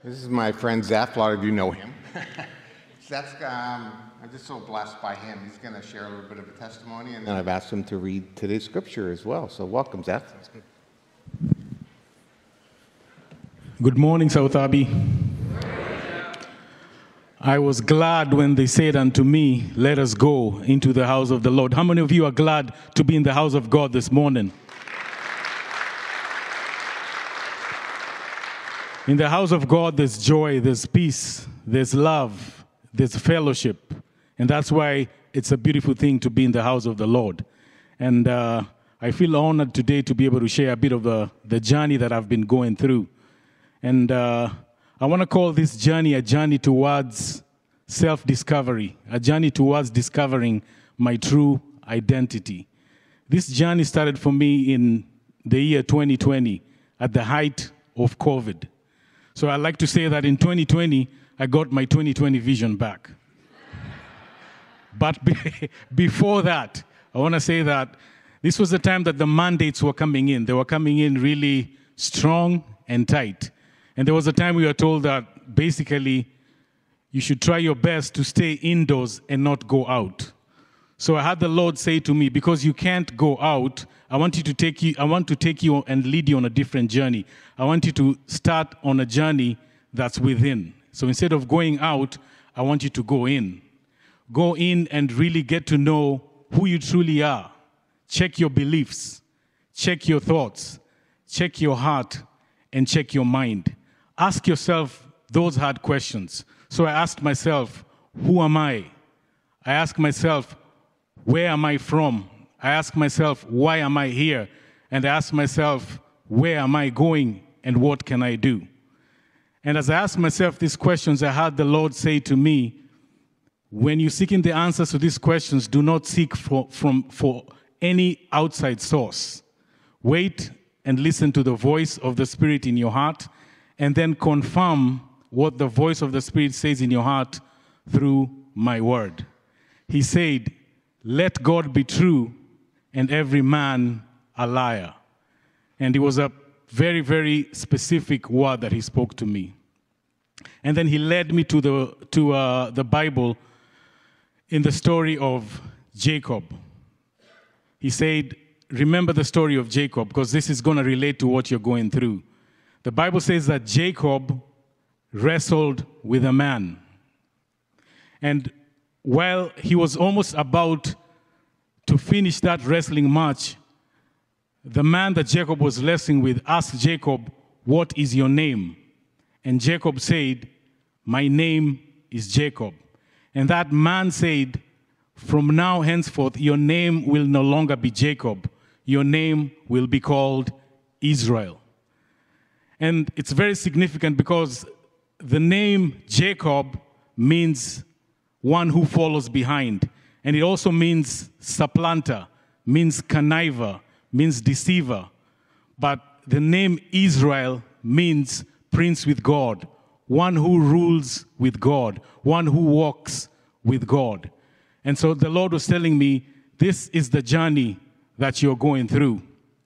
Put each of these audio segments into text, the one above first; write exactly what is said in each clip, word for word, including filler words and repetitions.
This is my friend Zeph. A lot of you know him. Zeph's, um, I'm just so blessed by him. He's going to share a little bit of a testimony, and then I've asked him to read today's scripture as well. So welcome, Zeph. Good morning, South Abbey. I was glad when they said unto me, let us go into the house of the Lord. How many of you are glad to be in the house of God this morning? In the house of God, there's joy, there's peace, there's love, there's fellowship. And that's why it's a beautiful thing to be in the house of the Lord. And uh, I feel honored today to be able to share a bit of the, the journey that I've been going through. And uh, I want to call this journey a journey towards self-discovery, a journey towards discovering my true identity. This journey started for me in the year twenty twenty, at the height of COVID. So I like to say that in twenty twenty, I got my twenty twenty vision back. But be before that, I want to say that this was the time that the mandates were coming in. They were coming in really strong and tight. And there was a time we were told that basically you should try your best to stay indoors and not go out. So I had the Lord say to me, because you can't go out, I want you to take you, I want to take you and lead you on a different journey. I want you to start on a journey that's within. So instead of going out, I want you to go in. Go in and really get to know who you truly are. Check your beliefs, check your thoughts, check your heart, and check your mind. Ask yourself those hard questions. So I asked myself, who am I? I asked myself, where am I from? I asked myself, why am I here? And I asked myself, where am I going and what can I do? And as I asked myself these questions, I heard the Lord say to me, when you're seeking the answers to these questions, do not seek for, from, for any outside source. Wait and listen to the voice of the Spirit in your heart, and then confirm what the voice of the Spirit says in your heart through my word. He said, let God be true and every man a liar. And it was a very, very specific word that he spoke to me. And then he led me to the, to, uh, the Bible in the story of Jacob. He said, remember the story of Jacob, because this is going to relate to what you're going through. The Bible says that Jacob wrestled with a man. And while he was almost about to finish that wrestling match, the man that Jacob was wrestling with asked Jacob, what is your name? And Jacob said, my name is Jacob. And that man said, from now henceforth, your name will no longer be Jacob. Your name will be called Israel. And it's very significant because the name Jacob means one who follows behind. And it also means supplanter, means conniver, means deceiver. But the name Israel means prince with God, one who rules with God, one who walks with God. And so the Lord was telling me, this is the journey that you're going through.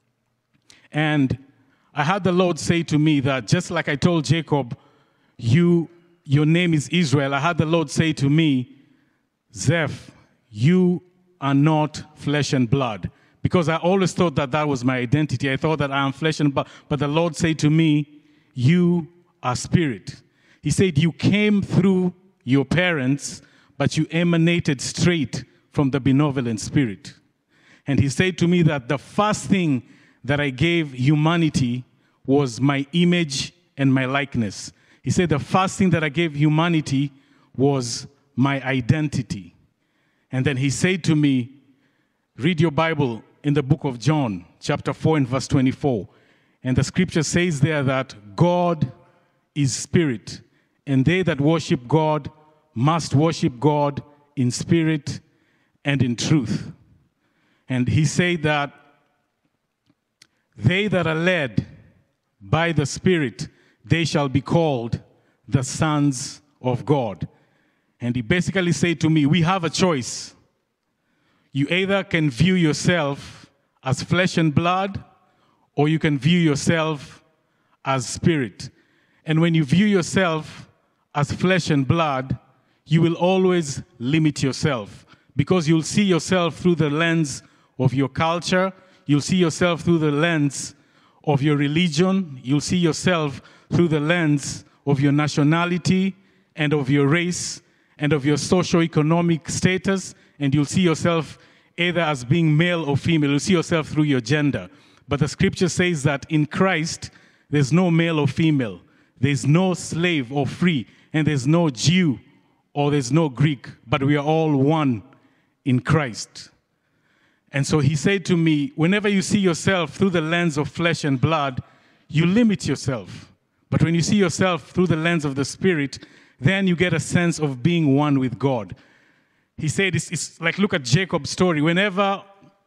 And I had the Lord say to me that just like I told Jacob, you, your name is Israel, I had the Lord say to me, Zeph, you are not flesh and blood. Because I always thought that that was my identity. I thought that I am flesh and blood. But the Lord said to me, you are spirit. He said, you came through your parents, but you emanated straight from the benevolent spirit. And he said to me that the first thing that I gave humanity was my image and my likeness. He said the first thing that I gave humanity was my identity. And then he said to me, read your Bible in the book of John, chapter four and verse twenty-four. And the scripture says there that God is spirit, and they that worship God must worship God in spirit and in truth. And he said that they that are led by the Spirit, they shall be called the sons of God. And he basically said to me, we have a choice. You either can view yourself as flesh and blood, or you can view yourself as spirit. And when you view yourself as flesh and blood, you will always limit yourself because you'll see yourself through the lens of your culture. You'll see yourself through the lens of your religion. You'll see yourself through the lens of your nationality and of your race and of your socio-economic status. And you'll see yourself either as being male or female. You'll see yourself through your gender. But the scripture says that in Christ, there's no male or female. There's no slave or free. And there's no Jew or there's no Greek. But we are all one in Christ. And so he said to me, whenever you see yourself through the lens of flesh and blood, you limit yourself. But when you see yourself through the lens of the Spirit, then you get a sense of being one with God. He said, it's, it's like, look at Jacob's story. Whenever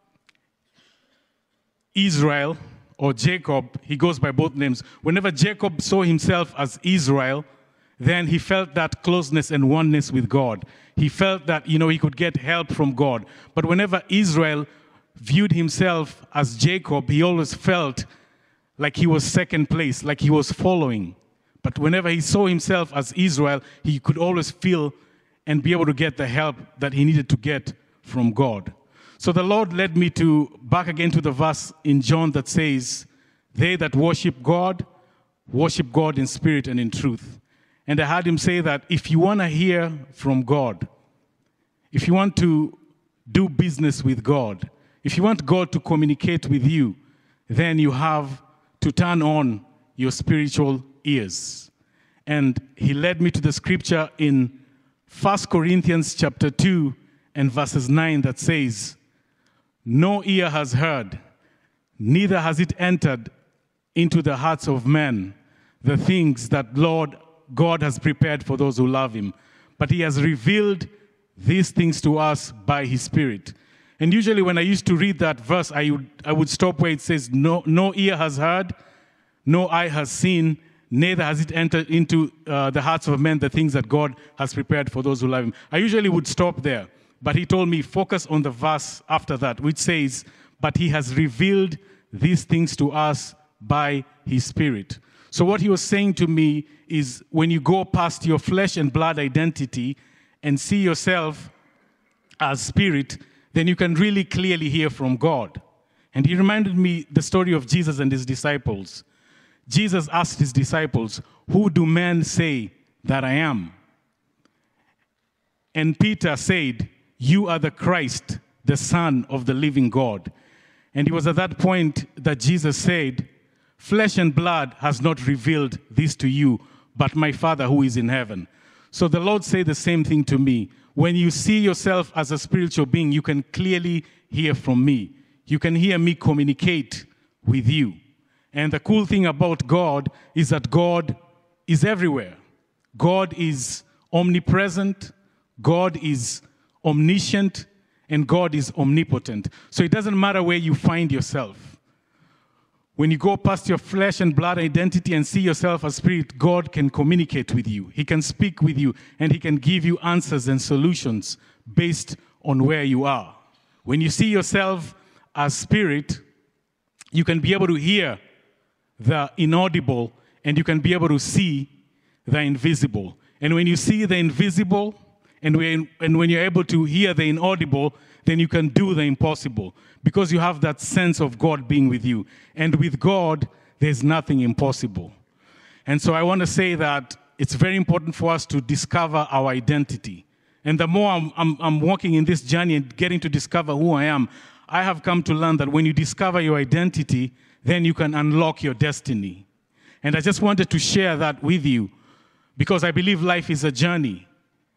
Israel or Jacob, he goes by both names, whenever Jacob saw himself as Israel, then he felt that closeness and oneness with God. He felt that, you know, he could get help from God. But whenever Israel viewed himself as Jacob, he always felt like he was second place, like he was following. But whenever he saw himself as Israel, he could always feel and be able to get the help that he needed to get from God. So the Lord led me to back again to the verse in John that says, they that worship God, worship God in spirit and in truth. And I heard him say that if you want to hear from God, if you want to do business with God, if you want God to communicate with you, then you have to turn on your spiritual ears. And he led me to the scripture in First Corinthians chapter two and verses nine that says, no ear has heard, neither has it entered into the hearts of men the things that Lord God has prepared for those who love him. But he has revealed these things to us by his Spirit. And usually when I used to read that verse, I would, I would stop where it says, no, no ear has heard, no eye has seen, neither has it entered into uh, the hearts of men the things that God has prepared for those who love him. I usually would stop there. But he told me, focus on the verse after that, which says, but he has revealed these things to us by his Spirit. So what he was saying to me is when you go past your flesh and blood identity and see yourself as spirit, then you can really clearly hear from God. And he reminded me the story of Jesus and his disciples. Jesus asked his disciples, who do men say that I am? And Peter said, you are the Christ, the Son of the living God. And it was at that point that Jesus said, flesh and blood has not revealed this to you, but my Father who is in heaven. So the Lord said the same thing to me. When you see yourself as a spiritual being, you can clearly hear from me. You can hear me communicate with you. And the cool thing about God is that God is everywhere. God is omnipresent. God is omniscient. And God is omnipotent. So it doesn't matter where you find yourself. When you go past your flesh and blood identity and see yourself as spirit, God can communicate with you. He can speak with you, and he can give you answers and solutions based on where you are. When you see yourself as spirit, you can be able to hear the inaudible, and you can be able to see the invisible. And when you see the invisible, and when, and when you're able to hear the inaudible, then you can do the impossible because you have that sense of God being with you. And with God, there's nothing impossible. And so I want to say that it's very important for us to discover our identity. And the more I'm, I'm, I'm walking in this journey and getting to discover who I am, I have come to learn that when you discover your identity, then you can unlock your destiny. And I just wanted to share that with you because I believe life is a journey.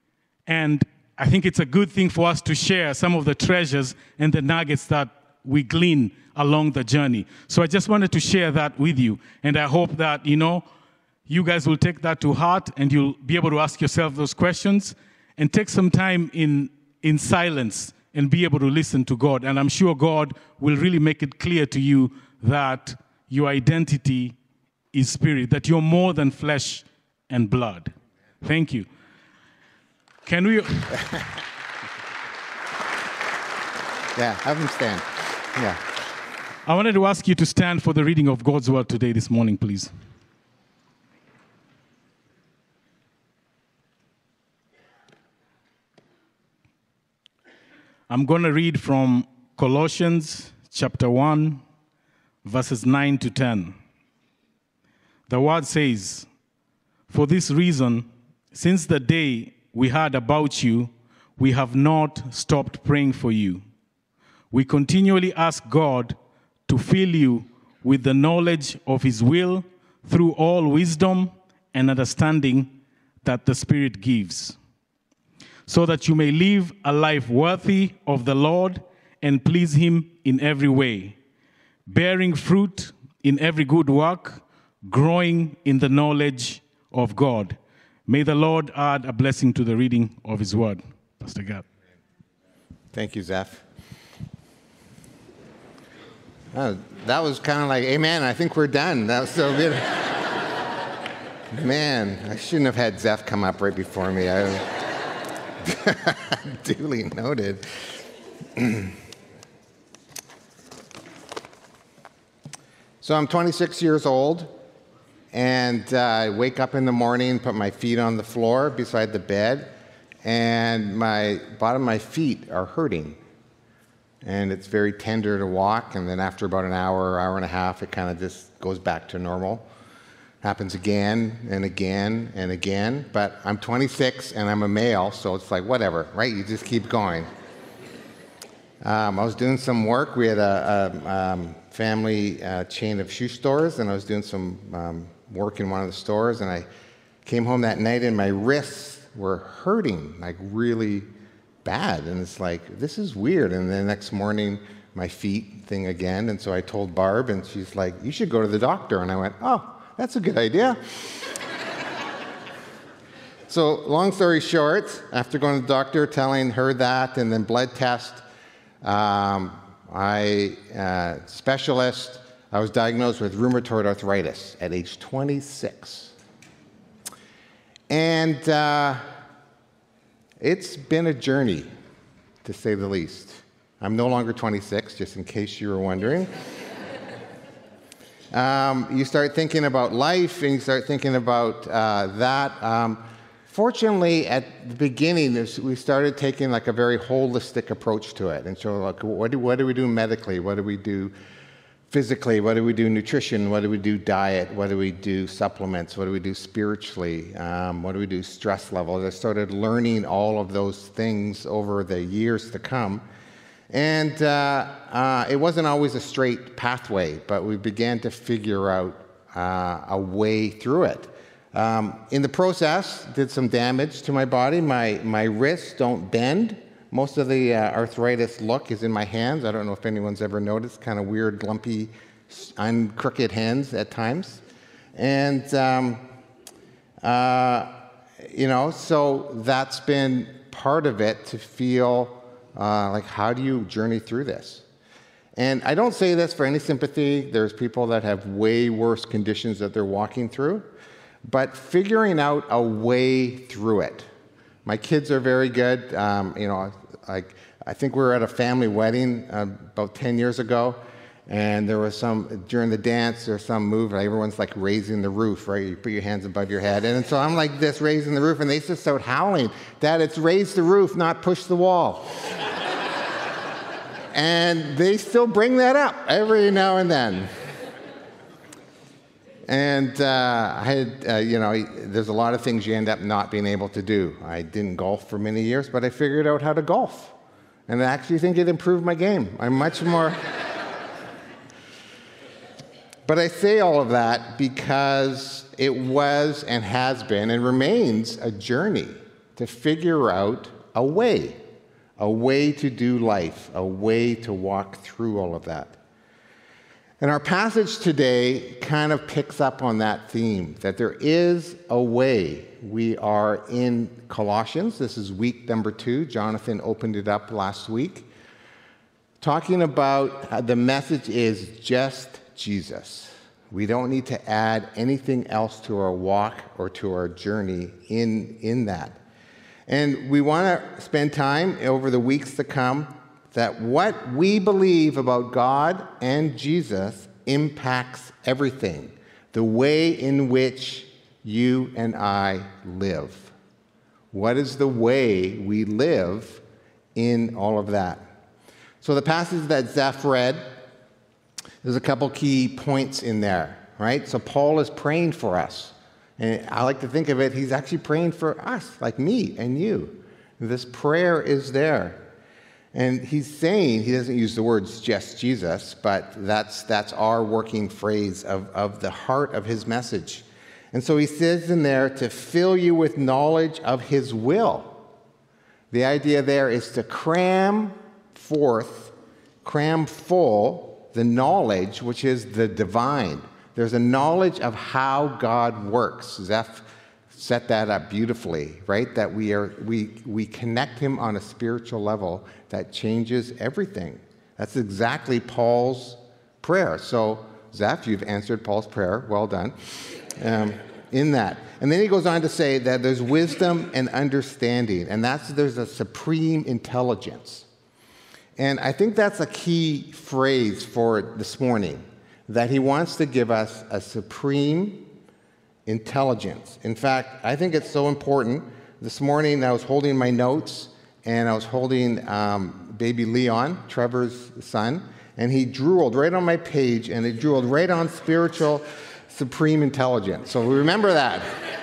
And I think it's a good thing for us to share some of the treasures and the nuggets that we glean along the journey. So I just wanted to share that with you. And I hope that, you know, you guys will take that to heart and you'll be able to ask yourself those questions and take some time in, in silence and be able to listen to God. And I'm sure God will really make it clear to you that your identity is spirit, that you're more than flesh and blood. Thank you. Can we... Yeah, have him stand. Yeah. I wanted to ask you to stand for the reading of God's word today, this morning, please. I'm going to read from Colossians chapter one, verses nine to ten. The word says, "For this reason, since the day we heard about you, we have not stopped praying for you. We continually ask God to fill you with the knowledge of his will through all wisdom and understanding that the Spirit gives, so that you may live a life worthy of the Lord and please him in every way, bearing fruit in every good work, growing in the knowledge of God." May the Lord add a blessing to the reading of his word. Pastor Gab. Thank you, Zeph. Uh, that was kind of like, amen, I think we're done. That was so good. Man, I shouldn't have had Zeph come up right before me. I duly noted. So I'm twenty-six years old, and uh, I wake up in the morning, put my feet on the floor beside the bed, and my bottom of my feet are hurting. And it's very tender to walk, and then after about an hour, hour and a half, it kind of just goes back to normal. Happens again and again and again, but I'm twenty-six and I'm a male, so it's like whatever, right? You just keep going. Um, I was doing some work. We had a, a um, family uh, chain of shoe stores, and I was doing some um, work in one of the stores, and I came home that night and my wrists were hurting, like really bad, and it's like, this is weird. And the next morning, my feet thing again, and so I told Barb, and she's like, you should go to the doctor. And I went, oh, that's a good idea. So long story short, after going to the doctor, telling her that, and then blood test, um, I, uh, specialist, I was diagnosed with rheumatoid arthritis at age twenty-six. And uh, it's been a journey, to say the least. I'm no longer twenty-six, just in case you were wondering. Um, you start thinking about life, and you start thinking about uh, that. Um, fortunately, at the beginning, we started taking like a very holistic approach to it. And so, like, what do, what do we do medically? What do we do physically? What do we do nutrition? What do we do diet? What do we do supplements? What do we do spiritually? Um, what do we do stress levels? I started learning all of those things over the years to come. And uh, uh, it wasn't always a straight pathway, but we began to figure out uh, a way through it. Um, in the process, did some damage to my body. My, my wrists don't bend. Most of the uh, arthritis look is in my hands. I don't know if anyone's ever noticed, kind of weird, lumpy, uncrooked hands at times. And, um, uh, you know, so that's been part of it, to feel Uh, like, how do you journey through this? And I don't say this for any sympathy. There's people that have way worse conditions that they're walking through. But figuring out a way through it. My kids are very good. Um, you know, like, I think we were at a family wedding uh, about ten years ago, and there was some, during the dance, there's some move, and everyone's like raising the roof, right? You put your hands above your head. And so I'm like this, raising the roof, and they just start howling, Dad, it's raise the roof, not push the wall. And they still bring that up every now and then. And uh, I had, uh, you know, there's a lot of things you end up not being able to do. I didn't golf for many years, but I figured out how to golf. And I actually think it improved my game. I'm much more... But I say all of that because it was and has been and remains a journey to figure out a way. A way to do life, a way to walk through all of that. And our passage today kind of picks up on that theme, that there is a way. We are in Colossians. This is week number two. Jonathan opened it up last week. Talking about uh, the message is just Jesus. We don't need to add anything else to our walk or to our journey in, in that. And we want to spend time over the weeks to come that what we believe about God and Jesus impacts everything, the way in which you and I live. What is the way we live in all of that. So the passage that Zeph read, there's a couple key points in there, right? So Paul is praying for us. And I like to think of it, he's actually praying for us, like me and you. This prayer is there. And he's saying, he doesn't use the words just Jesus, but that's that's our working phrase of, of the heart of his message. And so he says in there to fill you with knowledge of his will. The idea there is to cram forth, cram full the knowledge, which is the divine. There's a knowledge of how God works. Zeph set that up beautifully, right? That we are we we connect him on a spiritual level that changes everything. That's exactly Paul's prayer. So, Zeph, you've answered Paul's prayer. Well done. Um, in that. And then he goes on to say that there's wisdom and understanding, and that's there's a supreme intelligence. And I think that's a key phrase for this morning, that he wants to give us a supreme intelligence. In fact, I think it's so important. This morning I was holding my notes, and I was holding um, baby Leon, Trevor's son, and he drooled right on my page, and he drooled right on spiritual supreme intelligence. So remember that.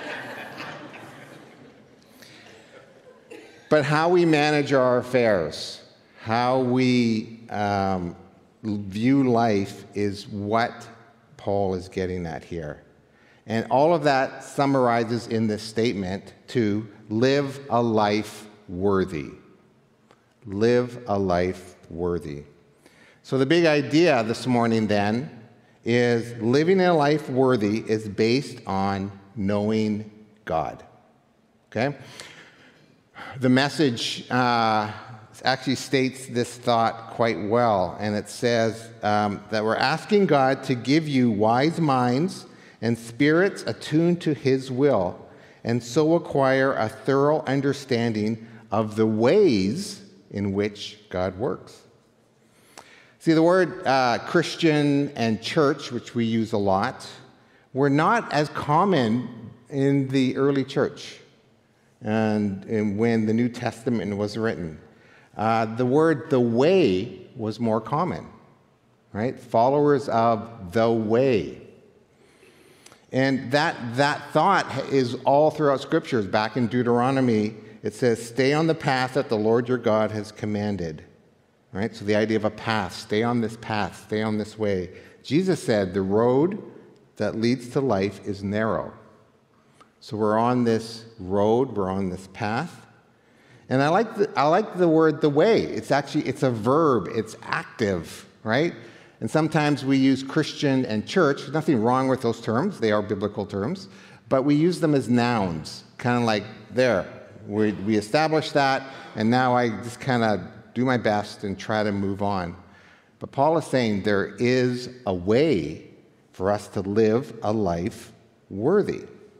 But how we manage our affairs, how we um, view life is what Paul is getting at here. And all of that summarizes in this statement to live a life worthy. Live a life worthy. So the big idea this morning then is living a life worthy is based on knowing God. Okay? The message uh, actually states this thought quite well, and it says um, that we're asking God to give you wise minds and spirits attuned to his will, and so acquire a thorough understanding of the ways in which God works. See, the word uh, Christian and church, which we use a lot, were not as common in the early church and, and when the New Testament was written. Uh, the word the way was more common, right? Followers of the way. And that, that thought is all throughout scriptures. Back in Deuteronomy, it says, stay on the path that the Lord your God has commanded. Right? So the idea of a path, stay on this path, stay on this way. Jesus said the road that leads to life is narrow. So we're on this road, we're on this path. And I like the, I like the word the way. It's actually, it's a verb, it's active, right? And sometimes we use Christian and church. There's nothing wrong with those terms. They are biblical terms. But we use them as nouns, kind of like there. We, we establish that, and now I just kind of do my best and try to move on. But Paul is saying there is a way for us to live a life worthy.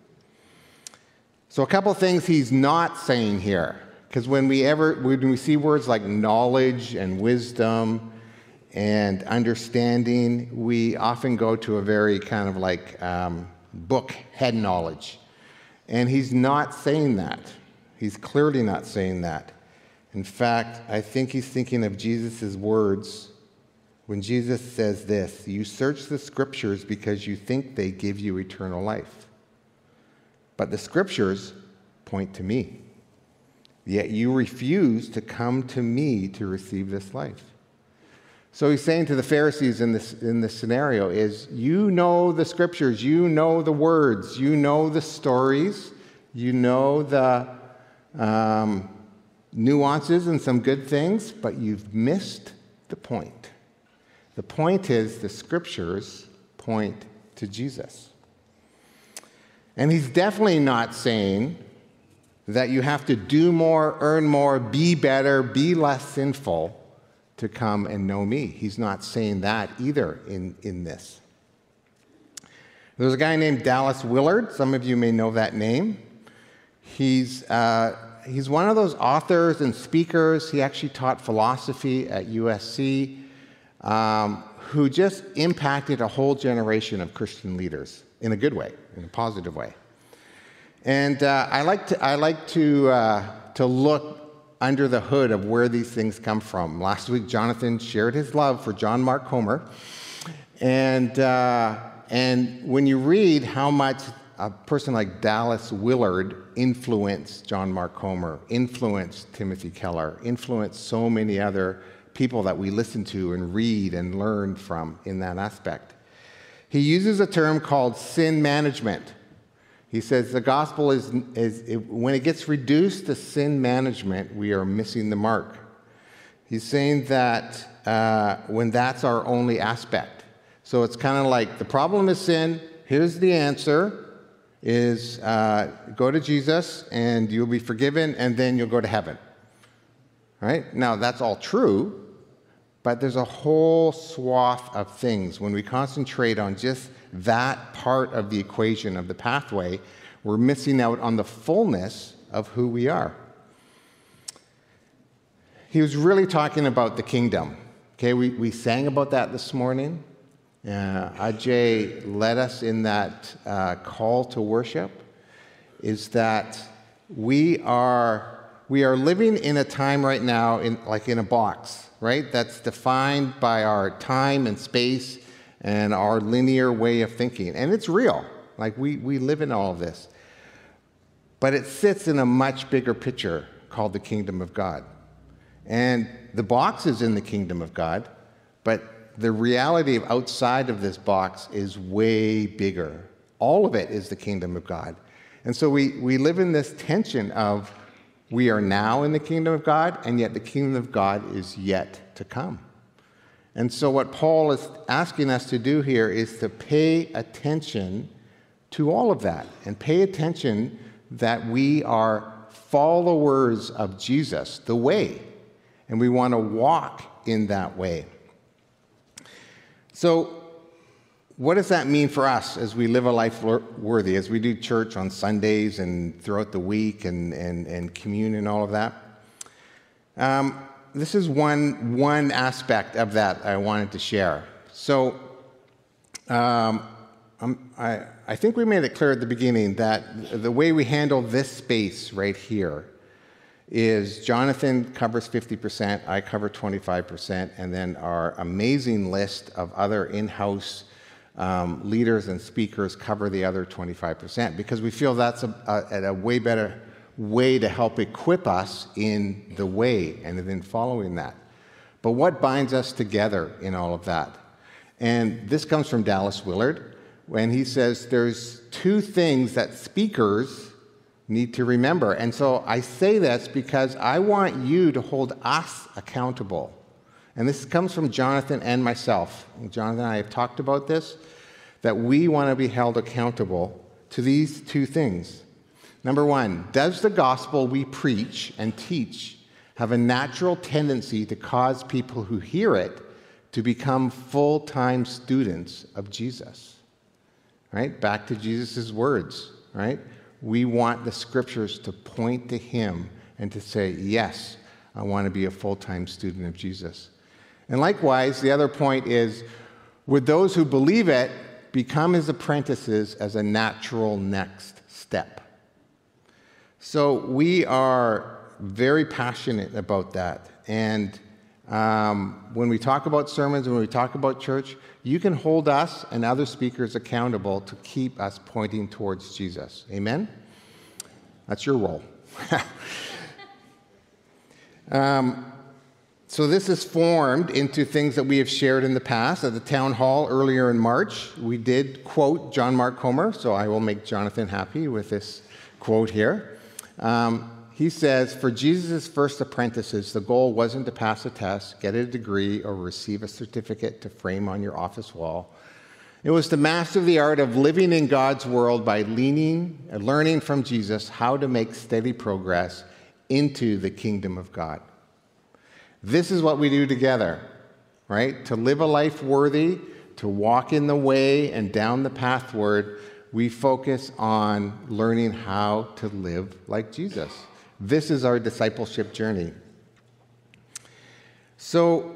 So a couple things he's not saying here, because when we ever when we see words like knowledge and wisdom and understanding, we often go to a very kind of like um, book head knowledge. And he's not saying that. He's clearly not saying that. In fact, I think he's thinking of Jesus' words when Jesus says this, you search the scriptures because you think they give you eternal life. But the scriptures point to me. Yet you refuse to come to me to receive this life. So he's saying to the Pharisees in this, in this scenario is, you know the scriptures, you know the words, you know the stories, you know the um, nuances and some good things, but you've missed the point. The point is the scriptures point to Jesus. And he's definitely not saying that you have to do more, earn more, be better, be less sinful to come and know me. He's not saying that either in, in this. There's a guy named Dallas Willard. Some of you may know that name. He's, uh, he's one of those authors and speakers. He actually taught philosophy at U S C, um, who just impacted a whole generation of Christian leaders in a good way, in a positive way. And uh, I like to, I like to, uh, to look under the hood of where these things come from. Last week, Jonathan shared his love for John Mark Comer. And, uh, and when you read how much a person like Dallas Willard influenced John Mark Comer, influenced Timothy Keller, influenced so many other people that we listen to and read and learn from in that aspect. He uses a term called sin management. He says the gospel is, is it, when it gets reduced to sin management, we are missing the mark. He's saying that uh, when that's our only aspect. So it's kind of like the problem is sin, here's the answer, is uh, go to Jesus and you'll be forgiven and then you'll go to heaven. Right? Now that's all true, but there's a whole swath of things. When we concentrate on just that part of the equation of the pathway, we're missing out on the fullness of who we are. He was really talking about the kingdom. Okay, we, we sang about that this morning. Uh, Ajay led us in that uh, call to worship, is that we are, we are living in a time right now, in, like in a box, right? That's defined by our time and space and our linear way of thinking. And it's real. Like we, we live in all of this. But it sits in a much bigger picture called the kingdom of God. And the box is in the kingdom of God, but the reality of outside of this box is way bigger. All of it is the kingdom of God. And so we, we live in this tension of we are now in the kingdom of God, and yet the kingdom of God is yet to come. And so what Paul is asking us to do here is to pay attention to all of that, and pay attention that we are followers of Jesus, the way, and we want to walk in that way. So what does that mean for us as we live a life worthy, as we do church on Sundays and throughout the week and, and, and commune and all of that? Um, this is one, one aspect of that I wanted to share. So um, I'm, I, I think we made it clear at the beginning that the way we handle this space right here is Jonathan covers fifty percent, I cover twenty-five percent, and then our amazing list of other in-house um, leaders and speakers cover the other twenty-five percent, because we feel that's a, a, a way better way to help equip us in the way and in following that. But what binds us together in all of that? And this comes from Dallas Willard, when he says there's two things that speakers need to remember. And so I say this because I want you to hold us accountable. And this comes from Jonathan and myself. Jonathan and I have talked about this, that we want to be held accountable to these two things. Number one, does the gospel we preach and teach have a natural tendency to cause people who hear it to become full-time students of Jesus? Right? Back to Jesus' words, right? We want the scriptures to point to him and to say, yes, I want to be a full-time student of Jesus. And likewise, the other point is, would those who believe it become his apprentices as a natural next step? So we are very passionate about that. And um, when we talk about sermons, when we talk about church, you can hold us and other speakers accountable to keep us pointing towards Jesus. Amen? That's your role. um, so this is formed into things that we have shared in the past. At the town hall earlier in March, we did quote John Mark Comer, so I will make Jonathan happy with this quote here. Um, He says, for Jesus' first apprentices, the goal wasn't to pass a test, get a degree, or receive a certificate to frame on your office wall. It was to master the art of living in God's world by leaning and learning from Jesus how to make steady progress into the kingdom of God. This is what we do together, right? To live a life worthy, to walk in the way and down the pathward, we focus on learning how to live like Jesus. This is our discipleship journey. So,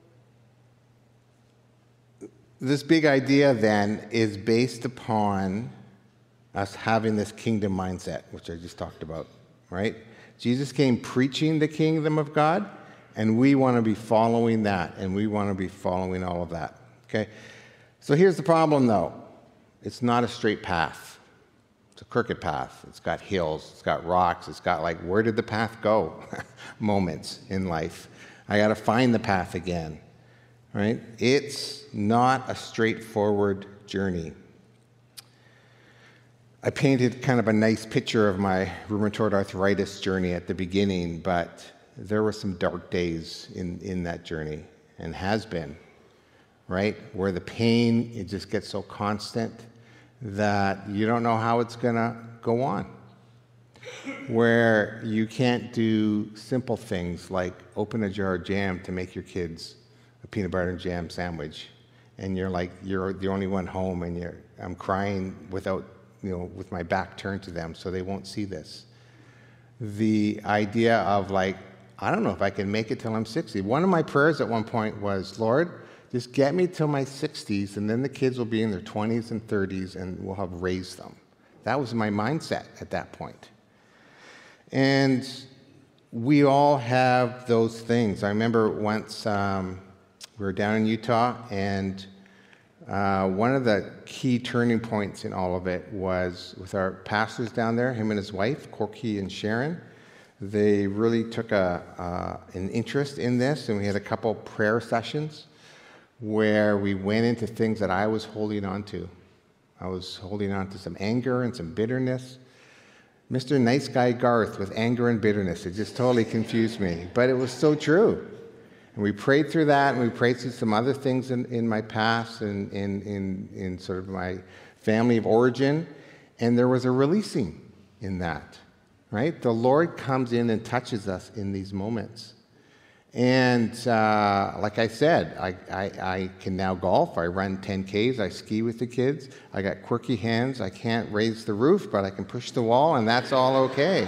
this big idea then is based upon us having this kingdom mindset, which I just talked about. right? Jesus came preaching the kingdom of God, and we want to be following that, and we want to be following all of that, okay? So here's the problem, though. It's not a straight path. It's a crooked path. It's got hills. It's got rocks. It's got, like, where did the path go moments in life. I got to find the path again, right? It's not a straightforward journey. I painted kind of a nice picture of my rheumatoid arthritis journey at the beginning, but there were some dark days in, in that journey, and has been, right? Where the pain, it just gets so constant that you don't know how it's going to go on. Where you can't do simple things like open a jar of jam to make your kids a peanut butter and jam sandwich, and you're like, you're the only one home, and you're, I'm crying without, you know, with my back turned to them so they won't see this. The idea of, like, I don't know if I can make it till I'm sixty. One of my prayers at one point was, Lord, just get me till my sixties, and then the kids will be in their twenties and thirties, and we'll have raised them. That was my mindset at that point. And we all have those things. I remember once um, we were down in Utah, and uh, one of the key turning points in all of it was with our pastors down there, him and his wife, Corky and Sharon. They really took a, uh, an interest in this, and we had a couple prayer sessions where we went into things that I was holding on to. I was holding on to some anger and some bitterness. Mister Nice Guy Garth with anger and bitterness. It just totally confused me, but it was so true. And we prayed through that, and we prayed through some other things in, in my past and in, in, in sort of my family of origin, and there was a releasing in that, right? The Lord comes in and touches us in these moments. And uh, like I said, I, I, I can now golf. I run ten Ks. I ski with the kids. I got quirky hands. I can't raise the roof, but I can push the wall, and that's all okay.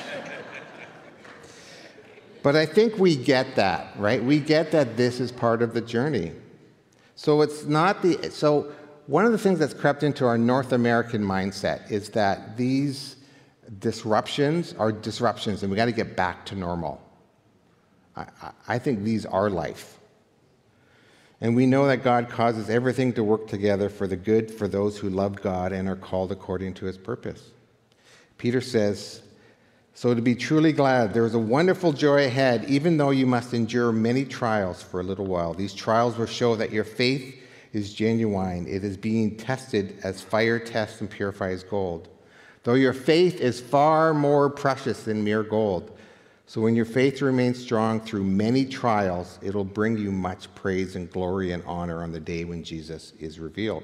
But I think we get that, right? We get that this is part of the journey. So it's not the... So one of the things that's crept into our North American mindset is that these disruptions are disruptions, and we got to get back to normal. I think these are life. And we know that God causes everything to work together for the good for those who love God and are called according to his purpose. Peter says, so to be truly glad, there is a wonderful joy ahead, even though you must endure many trials for a little while. These trials will show that your faith is genuine. It is being tested as fire tests and purifies gold. Though your faith is far more precious than mere gold. So when your faith remains strong through many trials, it'll bring you much praise and glory and honor on the day when Jesus is revealed.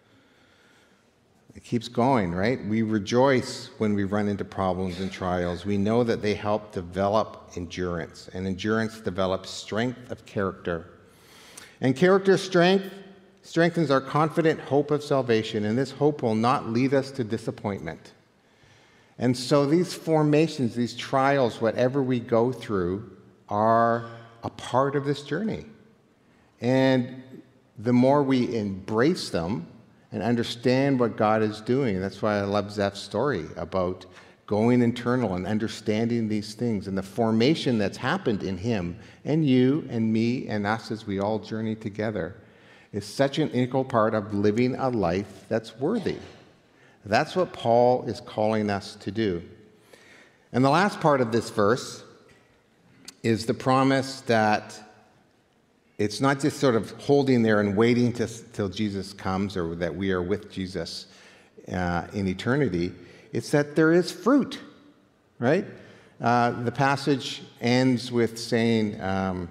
It keeps going, right? We rejoice when we run into problems and trials. We know that they help develop endurance, and endurance develops strength of character. And character strength strengthens our confident hope of salvation, and this hope will not lead us to disappointment. And so these formations, these trials, whatever we go through, are a part of this journey. And the more we embrace them and understand what God is doing, that's why I love Zeph's story about going internal and understanding these things and the formation that's happened in him and you and me and us as we all journey together is such an integral part of living a life that's worthy. That's what Paul is calling us to do. And the last part of this verse is the promise that it's not just sort of holding there and waiting to, till Jesus comes or that we are with Jesus uh, in eternity. It's that there is fruit, right? Uh, the passage ends with saying, um,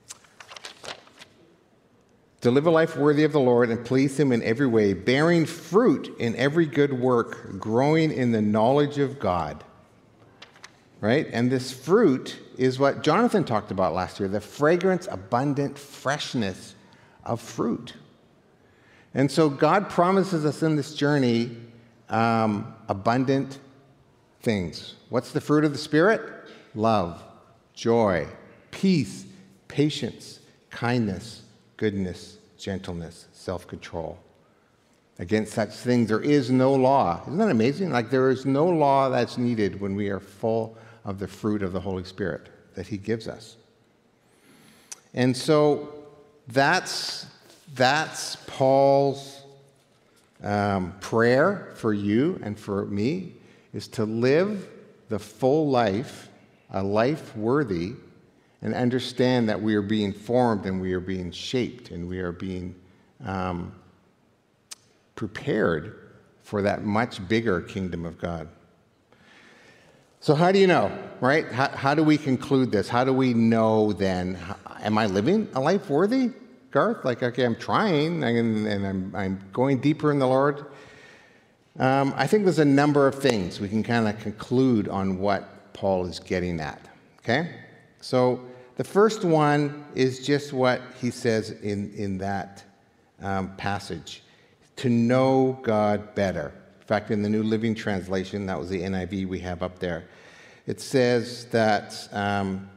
to live a life worthy of the Lord and please him in every way, bearing fruit in every good work, growing in the knowledge of God. Right? And this fruit is what Jonathan talked about last year, the fragrance, abundant freshness of fruit. And so God promises us in this journey um, abundant things. What's the fruit of the Spirit? Love, joy, peace, patience, kindness, goodness, gentleness, self-control. Against such things there is no law. Isn't that amazing? Like there is no law that's needed when we are full of the fruit of the Holy Spirit that he gives us. And so that's, that's Paul's um, prayer for you and for me, is to live the full life, a life worthy, and understand that we are being formed and we are being shaped and we are being um, prepared for that much bigger kingdom of God. So how do you know, right? How, how do we conclude this? How do we know then, how, am I living a life worthy, Garth? Like, okay, I'm trying and, and I'm, I'm going deeper in the Lord. Um, I think there's a number of things we can kind of conclude on what Paul is getting at, okay? So the first one is just what he says in, in that um, passage, to know God better. In fact, in the New Living Translation, that was the N I V we have up there, it says that um,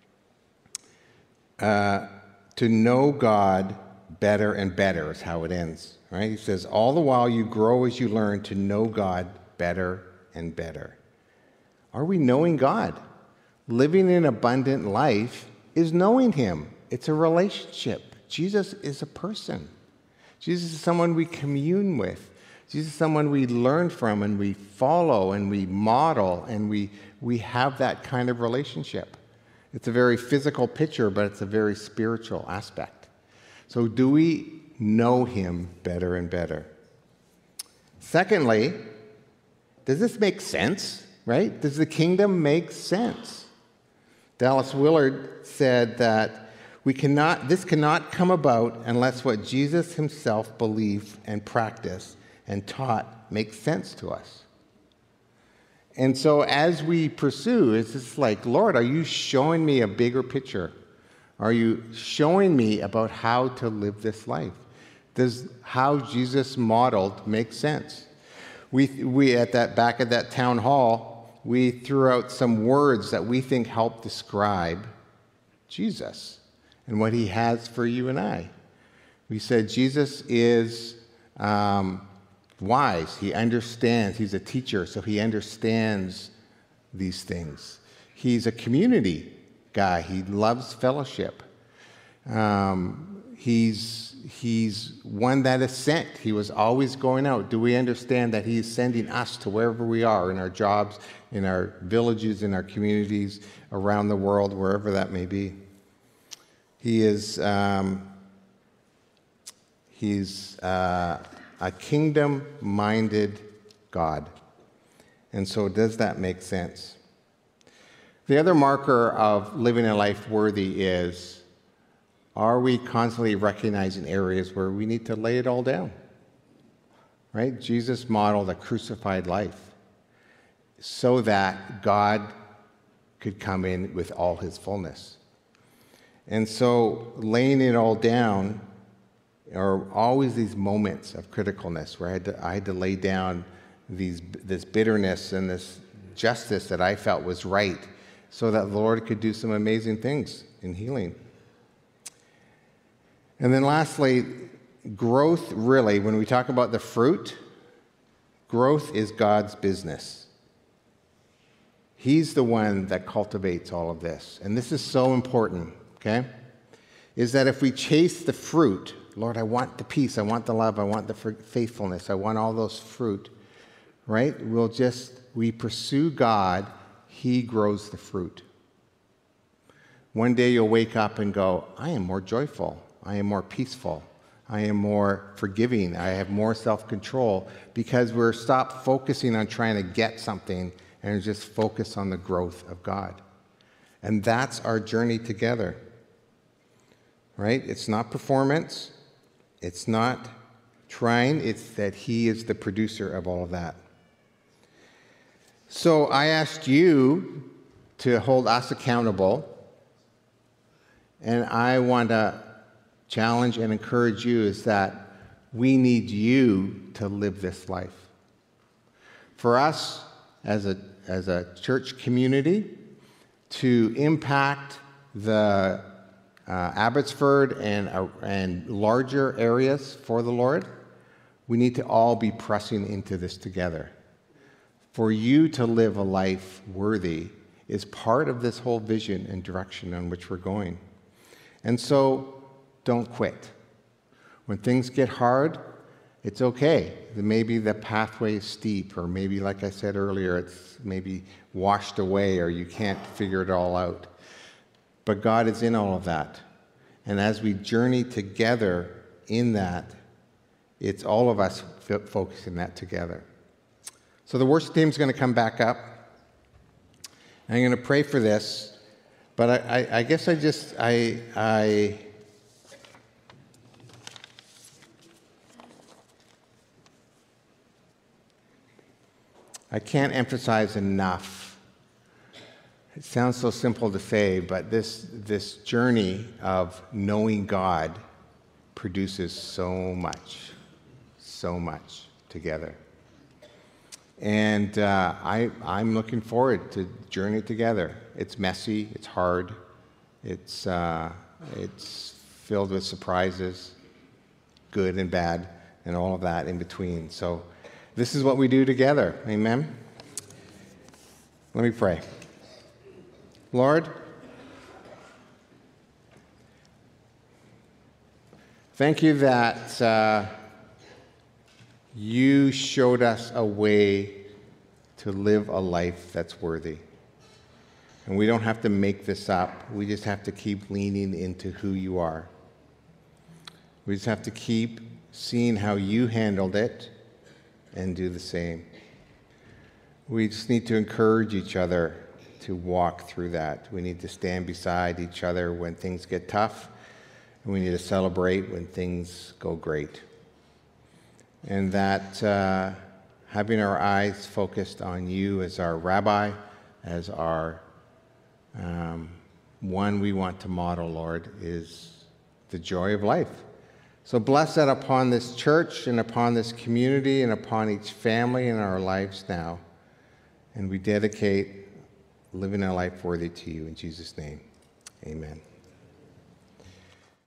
uh, to know God better and better is how it ends, right? He says, all the while you grow as you learn to know God better and better. Are we knowing God? Living an abundant life is knowing him. It's a relationship. Jesus is a person. Jesus is someone we commune with. Jesus is someone we learn from and we follow and we model, and we, we have that kind of relationship. It's a very physical picture, but it's a very spiritual aspect. So do we know him better and better? Secondly, does this make sense, right? Does the kingdom make sense? Dallas Willard said that we cannot, this cannot come about unless what Jesus himself believed and practiced and taught makes sense to us. And so as we pursue, it's just like, Lord, are you showing me a bigger picture? Are you showing me about how to live this life? Does how Jesus modeled make sense? We, we at that back at that town hall, we threw out some words that we think help describe Jesus and what he has for you and I. We said Jesus is um, wise. He understands. He's a teacher, so he understands these things. He's a community guy. He loves fellowship. Um, he's, he's one that is sent. He was always going out. Do we understand that he's sending us to wherever we are, in our jobs, in our villages, in our communities, around the world, wherever that may be? He is um, he's uh, a kingdom-minded God. And so does that make sense? The other marker of living a life worthy is, are we constantly recognizing areas where we need to lay it all down? Right? Jesus modeled a crucified life so that God could come in with all his fullness. And so laying it all down are always these moments of criticalness where I had to, I had to lay down these, this bitterness and this justice that I felt was right so that the Lord could do some amazing things in healing. And then lastly, growth really, when we talk about the fruit, growth is God's business. He's the one that cultivates all of this. And this is so important, okay? Is that if we chase the fruit, Lord, I want the peace, I want the love, I want the faithfulness, I want all those fruit, right? We'll just, we pursue God, he grows the fruit. One day you'll wake up and go, I am more joyful, I am more peaceful, I am more forgiving, I have more self-control, because we're stopped focusing on trying to get something and just focus on the growth of God. And that's our journey together, right? It's not performance, it's not trying, it's that he is the producer of all of that. So I asked you to hold us accountable, and I want to challenge and encourage you is that we need you to live this life. For us as a, as a church community to impact the uh, Abbotsford and, uh, and larger areas for the Lord, We need to all be pressing into this together. For you to live a life worthy is part of this whole vision and direction on which we're going. And so, don't quit. When things get hard, it's okay. Maybe the pathway is steep, or maybe, like I said earlier, it's maybe washed away, or you can't figure it all out. But God is in all of that. And as we journey together in that, it's all of us focusing that together. So the worship team's going to come back up. I'm going to pray for this, but I, I, I guess I just, I, I, I can't emphasize enough. It sounds so simple to say, but this, this journey of knowing God produces so much, so much together. And uh, I, I'm looking forward to journey together. It's messy, it's hard, it's, uh, it's filled with surprises, good and bad, and all of that in between. So this is what we do together. Amen? Let me pray. Lord, thank you that uh, you showed us a way to live a life that's worthy. And we don't have to make this up. We just have to keep leaning into who you are. We just have to keep seeing how you handled it and do the same. We just need to encourage each other to walk through that. We need to stand beside each other when things get tough, and we need to celebrate when things go great. And that uh, having our eyes focused on you as our rabbi, as our um, one we want to model, Lord, is the joy of life. So bless that upon this church and upon this community and upon each family in our lives now. And we dedicate living a life worthy to you in Jesus' name. Amen.